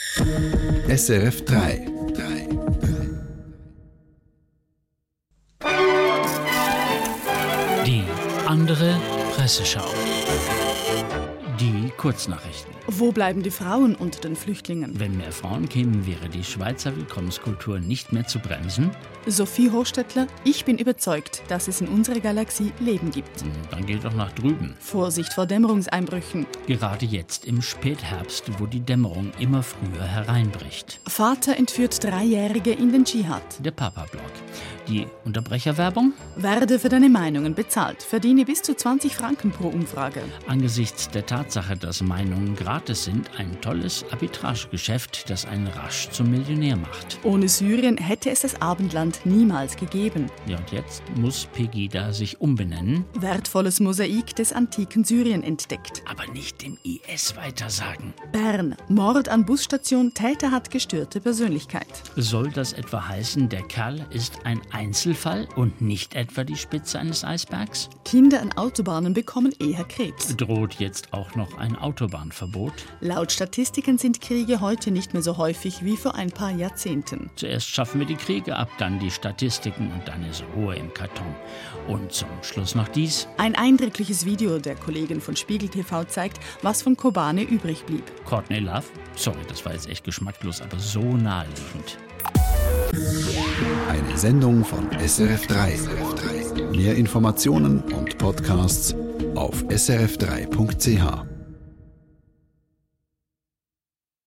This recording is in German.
SRF 3. Die andere Presseschau. Die Kurznachrichten. Wo bleiben die Frauen unter den Flüchtlingen? Wenn mehr Frauen kämen, wäre die Schweizer Willkommenskultur nicht mehr zu bremsen. Sophie Hochstetler, ich bin überzeugt, dass es in unserer Galaxie Leben gibt. Dann geht doch nach drüben. Vorsicht vor Dämmerungseinbrüchen. Gerade jetzt im Spätherbst, wo die Dämmerung immer früher hereinbricht. Vater entführt 3-Jährige in den Dschihad. Der Papa-Blog. Die Unterbrecherwerbung? Werde für deine Meinungen bezahlt. Verdiene bis zu 20 Franken pro Umfrage. Angesichts der Tatsache, dass Meinungen gratis sind, ein tolles Arbitragegeschäft, das einen rasch zum Millionär macht. Ohne Syrien hätte es das Abendland niemals gegeben. Ja, und jetzt muss Pegida sich umbenennen. Wertvolles Mosaik des antiken Syrien entdeckt. Aber nicht dem IS weitersagen. Bern. Mord an Busstation. Täter hat gestörte Persönlichkeit. Soll das etwa heißen, der Kerl ist ein Einzelfall und nicht etwa die Spitze eines Eisbergs? Kinder an Autobahnen bekommen eher Krebs. Droht jetzt auch noch ein Autobahnverbot? Laut Statistiken sind Kriege heute nicht mehr so häufig wie vor ein paar Jahrzehnten. Zuerst schaffen wir die Kriege ab, dann die Statistiken und dann ist Ruhe im Karton. Und zum Schluss noch dies. Ein eindrückliches Video der Kollegen von Spiegel TV zeigt, was von Kobane übrig blieb. Courtney Love? Sorry, das war jetzt echt geschmacklos, aber so naheliegend. Eine Sendung von SRF 3. Mehr Informationen und Podcasts auf srf3.ch.